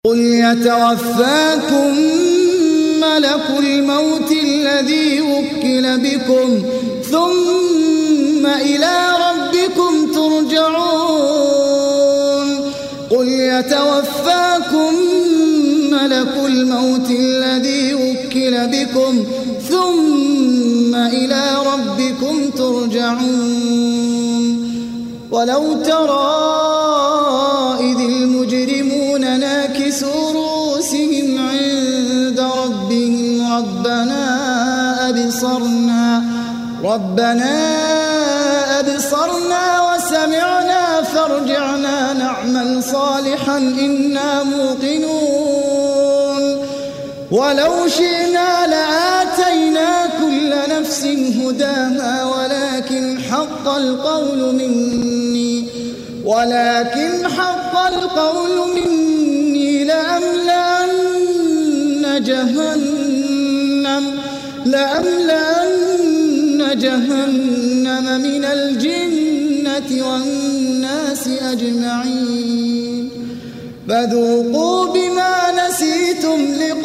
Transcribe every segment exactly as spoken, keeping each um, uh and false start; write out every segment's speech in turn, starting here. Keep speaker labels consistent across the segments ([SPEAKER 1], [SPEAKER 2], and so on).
[SPEAKER 1] قل يتوفاكم ملك الموت الذي وكل بكم ثم إلى ربكم ترجعون قل يتوفاكم ملك الموت الذي وكل بكم ثم إلى ربكم ترجعون ولو ترى إذ المجرمون ناكسوا رؤوسهم عند ربهم ربنا أبصرنا ربنا أبصرنا وسمعنا فارجعنا نعمل صالحا إنا موقنون ولو شئنا لآتينا كل نفس هداها ولكن حق القول مني ولكن حق القول مني لأملأن جهنم لأملأن جهنم من الجنة والناس أجمعين فذوقوا بما نسيتم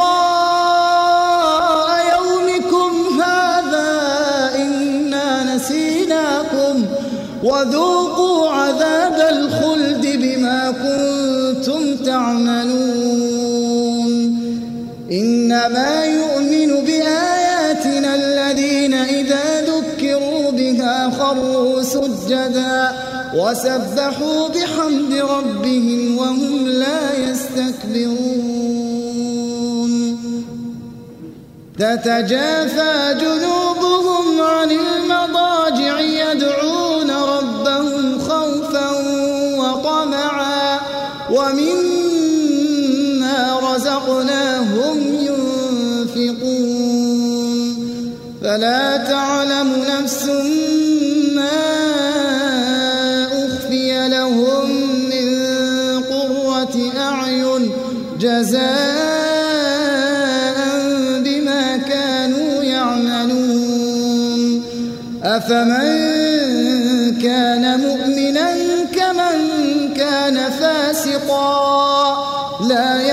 [SPEAKER 1] لقاء يومكم هذا إنا نسيناكم وذوقوا عذاب الخلد بما كنتم تعملون إنما يؤمن بآياتنا الذين إذا ذكروا بها خروا سجدا وسبحوا بحمد ربهم وهم لا يستكبرون تتجافى جنوبهم عن المضاجع يدعون ربهم خوفا وطمعا ومما رزقناهم ينفقون فلا تعلم نفس ما أخفي لهم من قرة أعين جزاء بما كانوا يعملون أفمن كان مؤمنا كمن كان فاسقا لا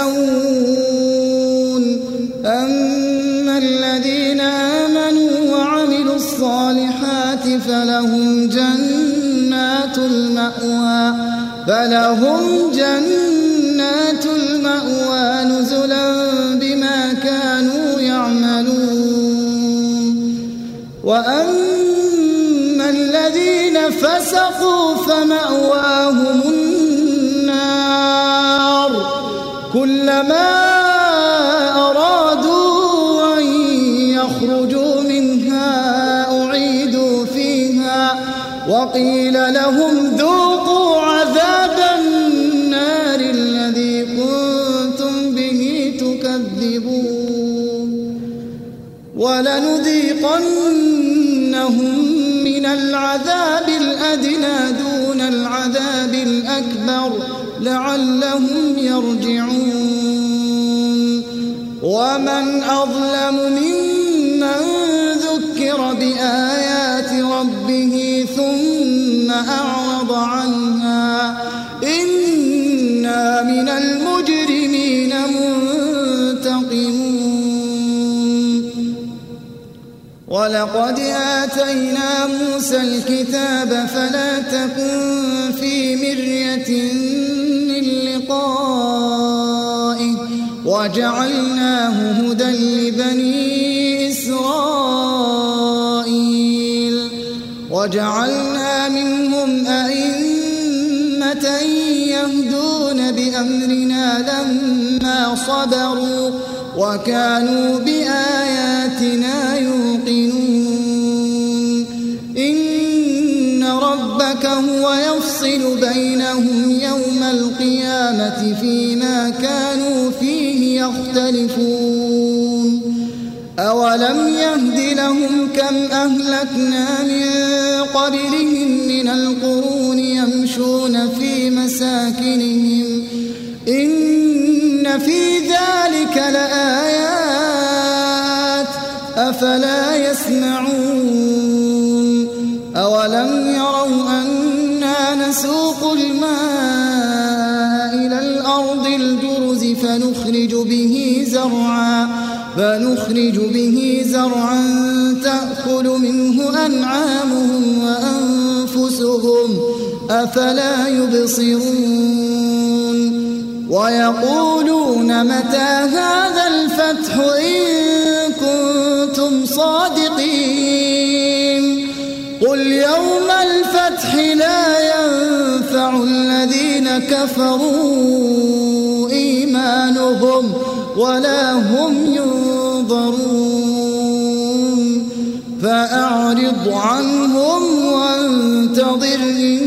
[SPEAKER 1] يستوون أما الذين آمنوا وعملوا الصالحات فلهم جنات المأوى فلهم جنات المأوى نزلا بما كانوا يعملون وأما الذين فسقوا فمأواهم النار كلما أرادوا أن يخرجوا منها أعيدوا فيها وقيل لهم ذوقوا عذاب النار الذي كنتم به تكذبون ولنذيقنهم من العذاب الأدنى دون العذاب الأكبر لعلهم يرجعون ومن أظلم ممن ذكر بآيات ربه ثم أعرض عنها إنا من المجرمين منتقمون ولقد آتينا موسى الكتاب فلا تكن في مرية من لقائه وجعلناه هدى لبني إسرائيل وجعلنا منهم أئمة يهدون بأمرنا لما صبروا وكانوا بآياتنا يوقنون إن ربك هو يفصل بينهم يوم القيامة فيما كانوا فيه يختلفون أولم يهد لهم كم أهلكنا من قبلهم من القرون يمشون في مساكنهم إن في ذلك لآيات أفلا يسمعون أولم يروا أنا نسوق الماء إلى الأرض الجرز الكنوز فنخرج به زرعا فنخرج به زرعا تأكل منه أنعامهم وأنفسهم أفلا يبصرون ويقولون متى هذا الفتح إن كنتم صادقين قل يوم الفتح لا ينفع الذين كفروا إيمانهم ولا هم ينظرون فأعرض عنهم وانتظر